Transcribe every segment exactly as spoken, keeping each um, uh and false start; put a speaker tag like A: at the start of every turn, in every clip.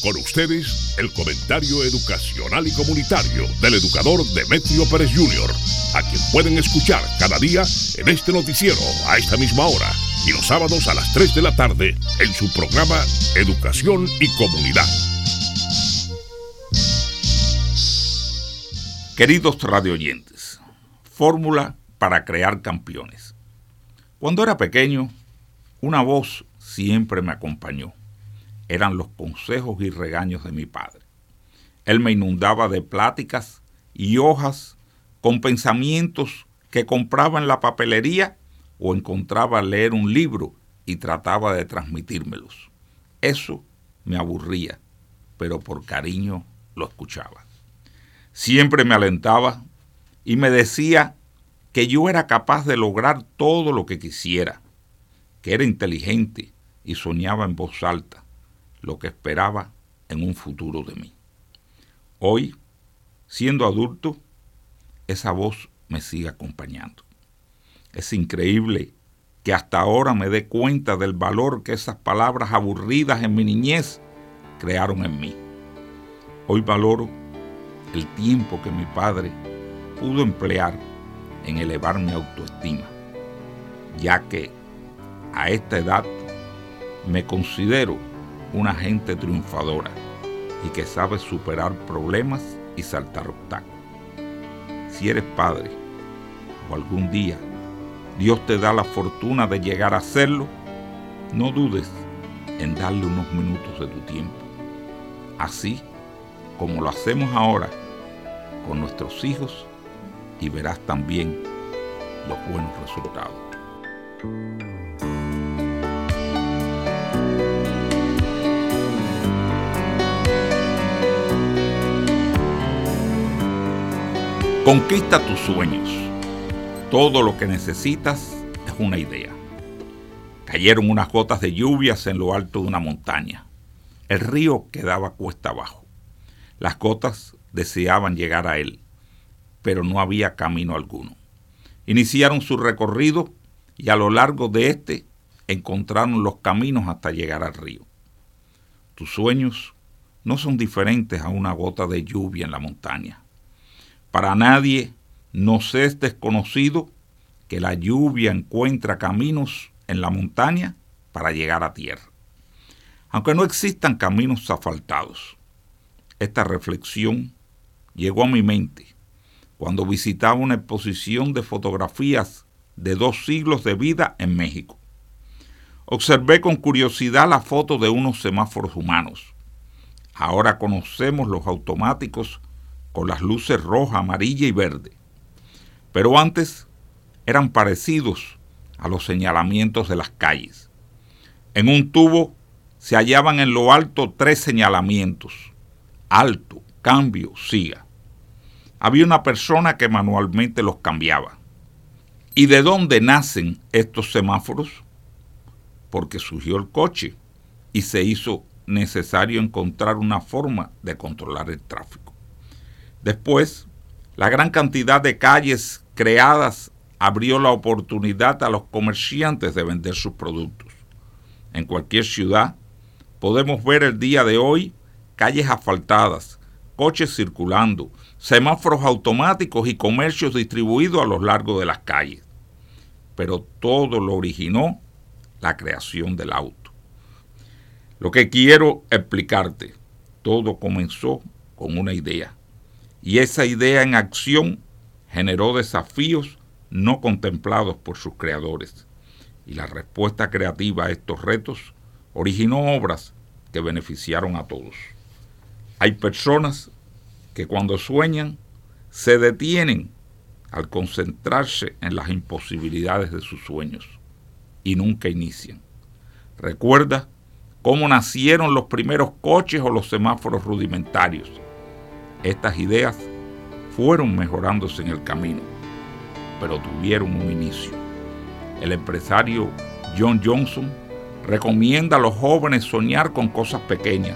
A: Con ustedes, el comentario educacional y comunitario del educador Demetrio Pérez junior, a quien pueden escuchar cada día en este noticiero a esta misma hora y los sábados a las tres de la tarde en su programa Educación y Comunidad.
B: Queridos radioyentes, fórmula para crear campeones. Cuando era pequeño, una voz siempre me acompañó. Eran los consejos y regaños de mi padre. Él me inundaba de pláticas y hojas con pensamientos que compraba en la papelería o encontraba al leer un libro y trataba de transmitírmelos. Eso me aburría, pero por cariño lo escuchaba. Siempre me alentaba y me decía que yo era capaz de lograr todo lo que quisiera, que era inteligente y soñaba en voz alta lo que esperaba en un futuro de mí. Hoy, siendo adulto, esa voz me sigue acompañando. Es increíble que hasta ahora me dé cuenta del valor que esas palabras aburridas en mi niñez crearon en mí. Hoy valoro el tiempo que mi padre pudo emplear en elevar mi autoestima, ya que a esta edad me considero una gente triunfadora y que sabe superar problemas y saltar obstáculos. Si eres padre o algún día Dios te da la fortuna de llegar a serlo, no dudes en darle unos minutos de tu tiempo, así como lo hacemos ahora con nuestros hijos, y verás también los buenos resultados. Conquista tus sueños. Todo lo que necesitas es una idea. Cayeron unas gotas de lluvias en lo alto de una montaña. El río quedaba cuesta abajo. Las gotas deseaban llegar a él, pero no había camino alguno. Iniciaron su recorrido y a lo largo de este encontraron los caminos hasta llegar al río. Tus sueños no son diferentes a una gota de lluvia en la montaña. Para nadie nos es desconocido que la lluvia encuentra caminos en la montaña para llegar a tierra. Aunque no existan caminos asfaltados, esta reflexión llegó a mi mente cuando visitaba una exposición de fotografías de dos siglos de vida en México. Observé con curiosidad la foto de unos semáforos humanos. Ahora conocemos los automáticos con las luces roja, amarilla y verde. Pero antes eran parecidos a los señalamientos de las calles. En un tubo se hallaban en lo alto tres señalamientos: alto, cambio, siga. Había una persona que manualmente los cambiaba. ¿Y de dónde nacen estos semáforos? Porque surgió el coche y se hizo necesario encontrar una forma de controlar el tráfico. Después, la gran cantidad de calles creadas abrió la oportunidad a los comerciantes de vender sus productos. En cualquier ciudad podemos ver el día de hoy calles asfaltadas, coches circulando, semáforos automáticos y comercios distribuidos a lo largo de las calles. Pero todo lo originó la creación del auto. Lo que quiero explicarte, todo comenzó con una idea. Y esa idea en acción generó desafíos no contemplados por sus creadores. Y la respuesta creativa a estos retos originó obras que beneficiaron a todos. Hay personas que cuando sueñan se detienen al concentrarse en las imposibilidades de sus sueños y nunca inician. Recuerda cómo nacieron los primeros coches o los semáforos rudimentarios. Estas ideas fueron mejorándose en el camino, pero tuvieron un inicio. El empresario John Johnson recomienda a los jóvenes soñar con cosas pequeñas,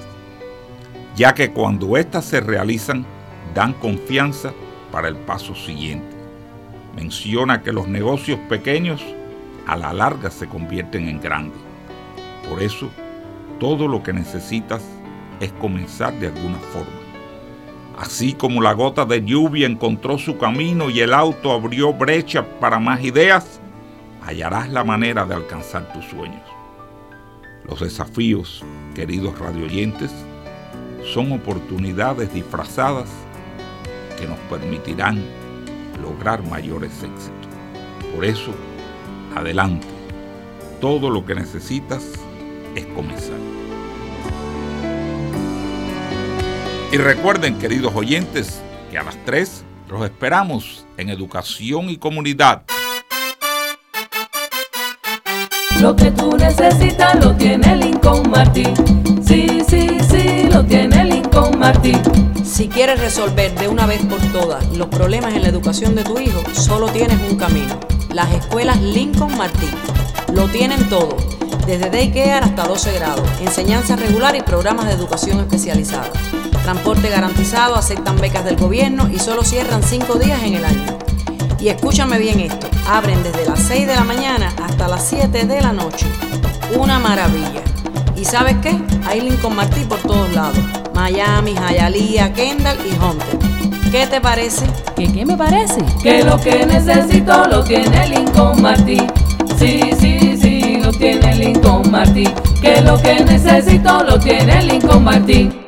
B: ya que cuando éstas se realizan, dan confianza para el paso siguiente. Menciona que los negocios pequeños a la larga se convierten en grandes. Por eso, todo lo que necesitas es comenzar de alguna forma. Así como la gota de lluvia encontró su camino y el auto abrió brecha para más ideas, hallarás la manera de alcanzar tus sueños. Los desafíos, queridos radioyentes, son oportunidades disfrazadas que nos permitirán lograr mayores éxitos. Por eso, adelante. Todo lo que necesitas es comenzar. Y recuerden, queridos oyentes, que a las tres los esperamos en Educación y Comunidad.
C: Lo que tú necesitas lo tiene Lincoln Martin. Sí, sí, sí, lo tiene Lincoln Martin.
D: Si quieres resolver de una vez por todas los problemas en la educación de tu hijo, solo tienes un camino: las escuelas Lincoln Martin. Lo tienen todo, desde daycare hasta doce grados, enseñanza regular y programas de educación especializada. Transporte garantizado, aceptan becas del gobierno y solo cierran cinco días en el año. Y escúchame bien esto, abren desde las seis de la mañana hasta las siete de la noche. Una maravilla. ¿Y sabes qué? Hay Lincoln Martin por todos lados: Miami, Hialeah, Kendall y Hunter. ¿Qué te parece?
C: ¿Qué, qué me parece? Que lo que necesito lo tiene Lincoln Martin. Sí, sí, sí, lo tiene Lincoln Martin. Que lo que necesito lo tiene Lincoln Martin.